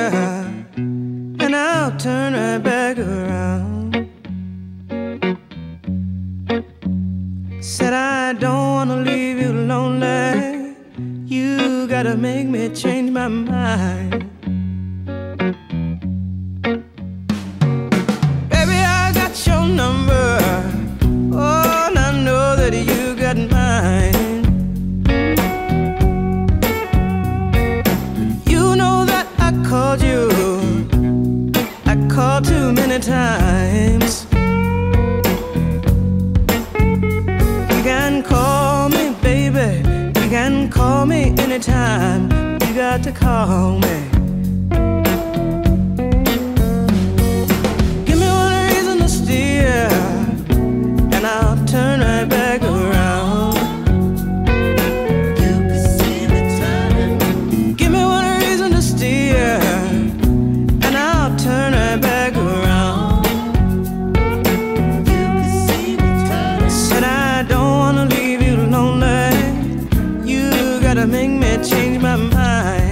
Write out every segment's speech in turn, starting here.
and I'll turn right back around. Said I don't wanna leave you lonely. You gotta make me change my mind. Baby, I got your number. Oh, and I know that you got mine. You know that I called you. I called too many times. You can call me, baby. You can call me anytime. You got to call me. Give me one reason to steer, and I'll turn right back around. You can see me turning. Give me one reason to steer, and I'll turn right back around. You can see me turning. Said I don't wanna leave you lonely. You gotta make me change my mind.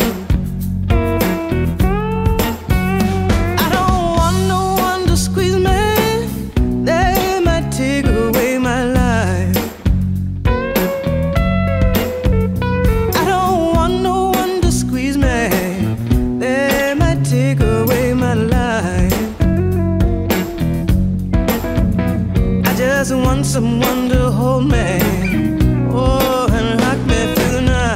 I don't want no one to squeeze me. They might take away my life. I don't want no one to squeeze me. They might take away my life. I just want someone to hold me, oh, and rock me through the night.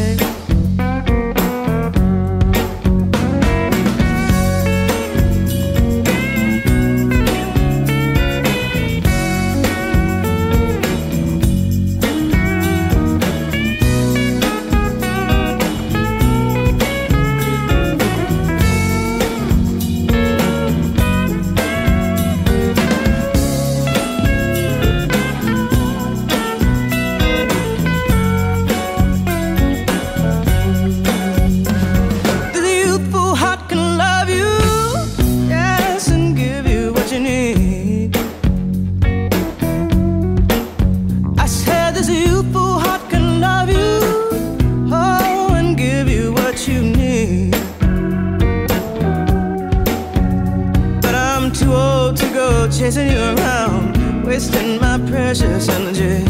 Too old to go chasing you around, wasting my precious energy.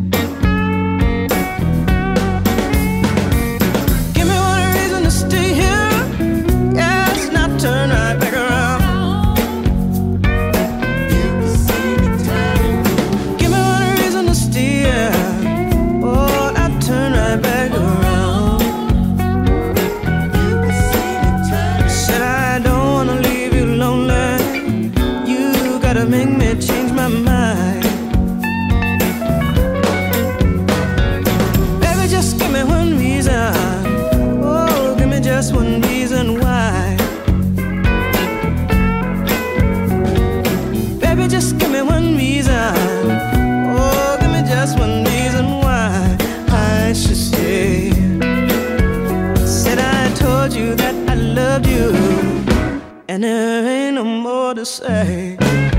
Give me one reason to stay here, yes, and I'll turn right back around. You can see me turning. Give me one reason to stay here, oh, I'll turn right back around. You can see me turning. Said I don't wanna leave you lonely. Gotta make me change my mind. Baby, just give me one reason. Oh, give me just one reason why. Baby, just give me one reason. Oh, give me just one reason why I should stay. Said I told you that I loved you, and there ain't no more to say.